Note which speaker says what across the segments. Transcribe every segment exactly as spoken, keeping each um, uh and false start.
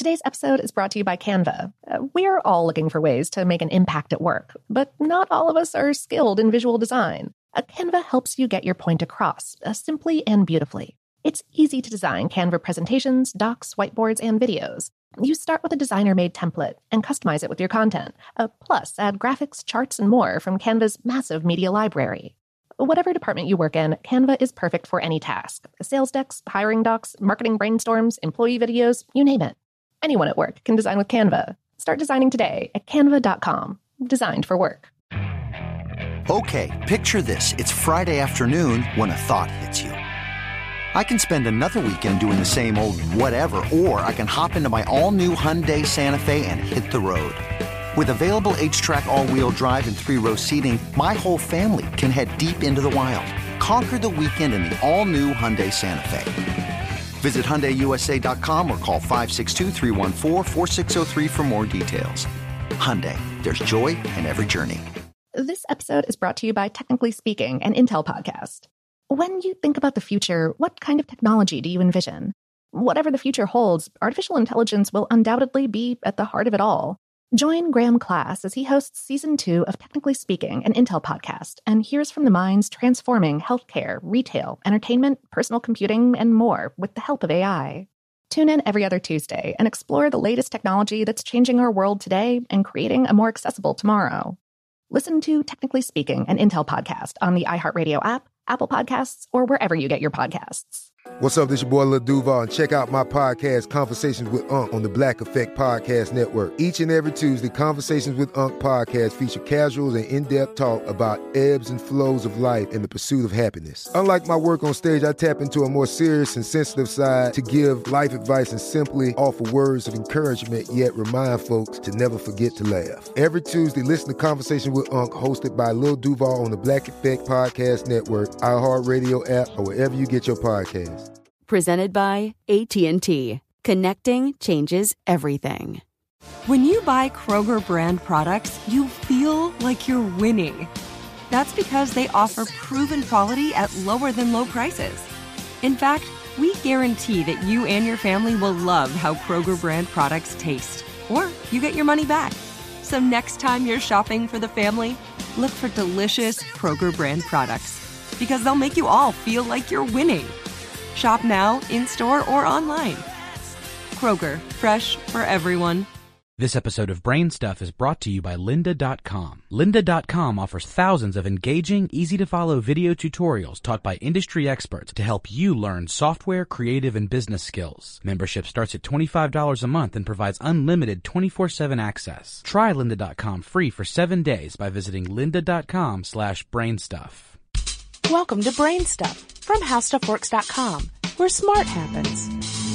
Speaker 1: Today's episode is brought to you by Canva. Uh, we're all looking for ways to make an impact at work, but not all of us are skilled in visual design. Uh, Canva helps you get your point across, uh, simply and beautifully. It's easy to design Canva presentations, docs, whiteboards, and videos. You start with a designer-made template and customize it with your content. Uh, plus, add graphics, charts, and more from Canva's massive media library. Whatever department you work in, Canva is perfect for any task. Sales decks, hiring docs, marketing brainstorms, employee videos, you name it. Anyone at work can design with Canva. Start designing today at canva dot com. Designed for work.
Speaker 2: Okay, picture this. It's Friday afternoon when a thought hits you. I can spend another weekend doing the same old whatever, or I can hop into my all-new Hyundai Santa Fe and hit the road. With available H-Track all-wheel drive and three-row seating, my whole family can head deep into the wild. Conquer the weekend in the all-new Hyundai Santa Fe. Visit Hyundai U S A dot com or call five six two, three one four, four six zero three for more details. Hyundai, there's joy in every journey.
Speaker 1: This episode is brought to you by Technically Speaking, an Intel podcast. When you think about the future, what kind of technology do you envision? Whatever the future holds, artificial intelligence will undoubtedly be at the heart of it all. Join Graham Class as he hosts Season two of Technically Speaking, an Intel podcast, and hears from the minds transforming healthcare, retail, entertainment, personal computing, and more with the help of A I. Tune in every other Tuesday and explore the latest technology that's changing our world today and creating a more accessible tomorrow. Listen to Technically Speaking, an Intel podcast on the iHeartRadio app, Apple Podcasts, or wherever you get your podcasts.
Speaker 3: What's up, this your boy Lil Duval, and check out my podcast, Conversations with Unc, on the Black Effect Podcast Network. Each and every Tuesday, Conversations with Unc podcast feature casuals and in-depth talk about ebbs and flows of life and the pursuit of happiness. Unlike my work on stage, I tap into a more serious and sensitive side to give life advice and simply offer words of encouragement, yet remind folks to never forget to laugh. Every Tuesday, listen to Conversations with Unc, hosted by Lil Duval on the Black Effect Podcast Network, iHeartRadio app, or wherever you get your podcasts.
Speaker 4: Presented by A T and T. Connecting changes everything. When you buy Kroger brand products, you feel like you're winning. That's because they offer proven quality at lower than low prices. In fact, we guarantee that you and your family will love how Kroger brand products taste, or you get your money back. So next time you're shopping for the family, look for delicious Kroger brand products, because they'll make you all feel like you're winning. Shop now, in-store, or online. Kroger, fresh for everyone.
Speaker 5: This episode of Brain Stuff is brought to you by lynda dot com. lynda dot com offers thousands of engaging, easy-to-follow video tutorials taught by industry experts to help you learn software, creative, and business skills. Membership starts at twenty-five dollars a month and provides unlimited twenty-four seven access. Try lynda dot com free for seven days by visiting lynda dot com slash brainstuff.
Speaker 6: Welcome to Brain Stuff from how stuff works dot com, where smart happens.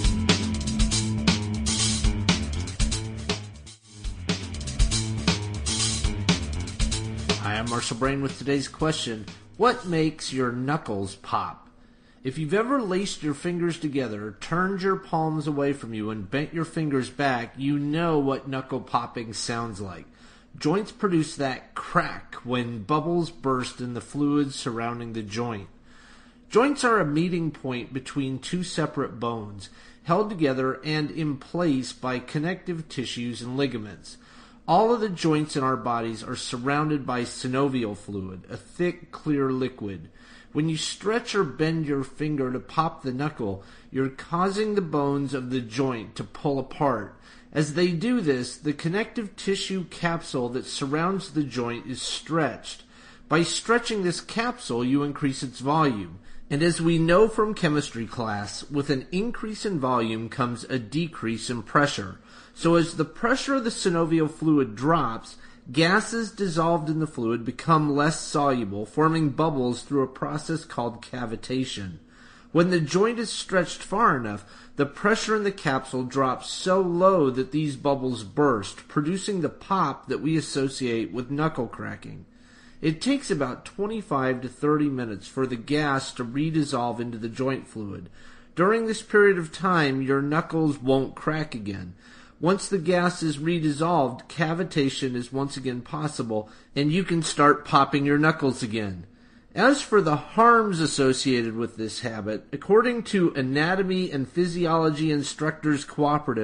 Speaker 7: Hi, I'm Marshall Brain with today's question. What makes your knuckles pop? If you've ever laced your fingers together, turned your palms away from you, and bent your fingers back, you know what knuckle popping sounds like. Joints produce that crack when bubbles burst in the fluids surrounding the joint. Joints are a meeting point between two separate bones, held together and in place by connective tissues and ligaments. All of the joints in our bodies are surrounded by synovial fluid, a thick, clear liquid. When you stretch or bend your finger to pop the knuckle, you're causing the bones of the joint to pull apart. As they do this, the connective tissue capsule that surrounds the joint is stretched. By stretching this capsule, you increase its volume. And as we know from chemistry class, with an increase in volume comes a decrease in pressure. So as the pressure of the synovial fluid drops, gases dissolved in the fluid become less soluble, forming bubbles through a process called cavitation. When the joint is stretched far enough, the pressure in the capsule drops so low that these bubbles burst, producing the pop that we associate with knuckle cracking. It takes about twenty-five to thirty minutes for the gas to redissolve into the joint fluid. During this period of time, your knuckles won't crack again. Once the gas is redissolved, cavitation is once again possible, and you can start popping your knuckles again. As for the harms associated with this habit, according to Anatomy and Physiology Instructors Cooperative,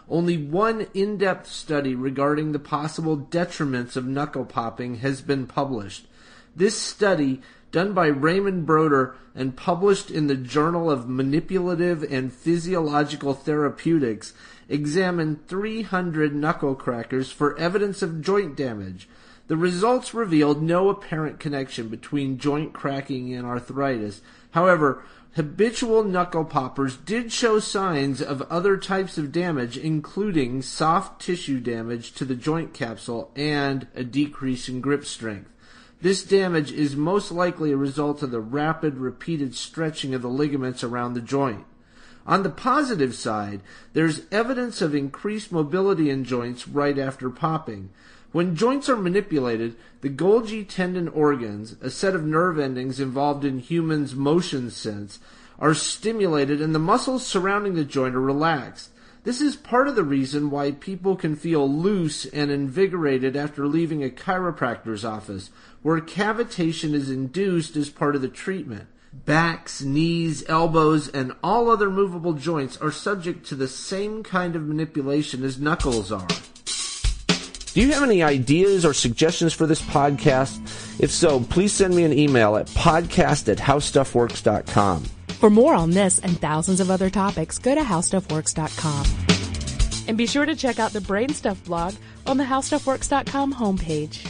Speaker 7: Only one in-depth study regarding the possible detriments of knuckle popping has been published. This study, done by Raymond Broder and published in the Journal of Manipulative and Physiological Therapeutics, examined three hundred knuckle crackers for evidence of joint damage. The results revealed no apparent connection between joint cracking and arthritis. However, habitual knuckle poppers did show signs of other types of damage, including soft tissue damage to the joint capsule and a decrease in grip strength. This damage is most likely a result of the rapid, repeated stretching of the ligaments around the joint. On the positive side, there's evidence of increased mobility in joints right after popping. When joints are manipulated, the Golgi tendon organs, a set of nerve endings involved in humans' motion sense, are stimulated and the muscles surrounding the joint are relaxed. This is part of the reason why people can feel loose and invigorated after leaving a chiropractor's office, where cavitation is induced as part of the treatment. Backs, knees, elbows, and all other movable joints are subject to the same kind of manipulation as knuckles are. Do you have any ideas or suggestions for this podcast? If so, please send me an email at podcast at howstuffworks dot com.
Speaker 6: For more on this and thousands of other topics, go to how stuff works dot com. And be sure to check out the Brain Stuff blog on the how stuff works dot com homepage.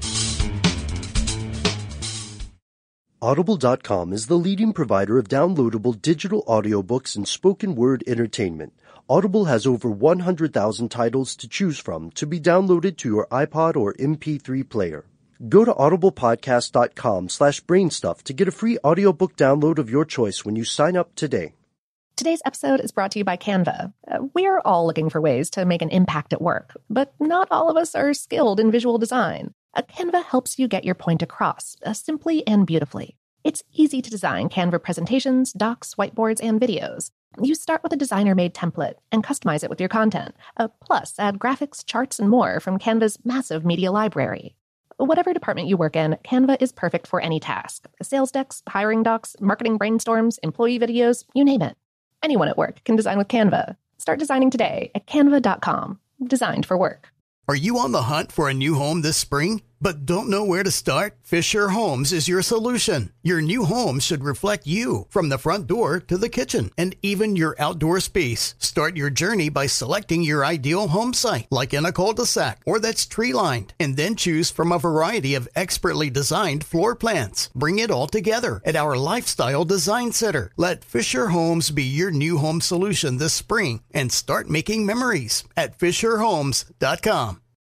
Speaker 8: Audible dot com is the leading provider of downloadable digital audiobooks and spoken word entertainment. Audible has over one hundred thousand titles to choose from to be downloaded to your iPod or M P three player. Go to audiblepodcast dot com slash brainstuff to get a free audiobook download of your choice when you sign up today.
Speaker 1: Today's episode is brought to you by Canva. Uh, we're all looking for ways to make an impact at work, but not all of us are skilled in visual design. Uh, Canva helps you get your point across, uh, simply and beautifully. It's easy to design Canva presentations, docs, whiteboards, and videos. You start with a designer-made template and customize it with your content. Uh, plus, add graphics, charts, and more from Canva's massive media library. Whatever department you work in, Canva is perfect for any task. Sales decks, hiring docs, marketing brainstorms, employee videos, you name it. Anyone at work can design with Canva. Start designing today at canva dot com. Designed for work.
Speaker 9: Are you on the hunt for a new home this spring, but don't know where to start? Fisher Homes is your solution. Your new home should reflect you, from the front door to the kitchen, and even your outdoor space. Start your journey by selecting your ideal home site, like in a cul-de-sac or that's tree-lined, and then choose from a variety of expertly designed floor plans. Bring it all together at our Lifestyle Design Center. Let Fisher Homes be your new home solution this spring and start making memories at fisher homes dot com.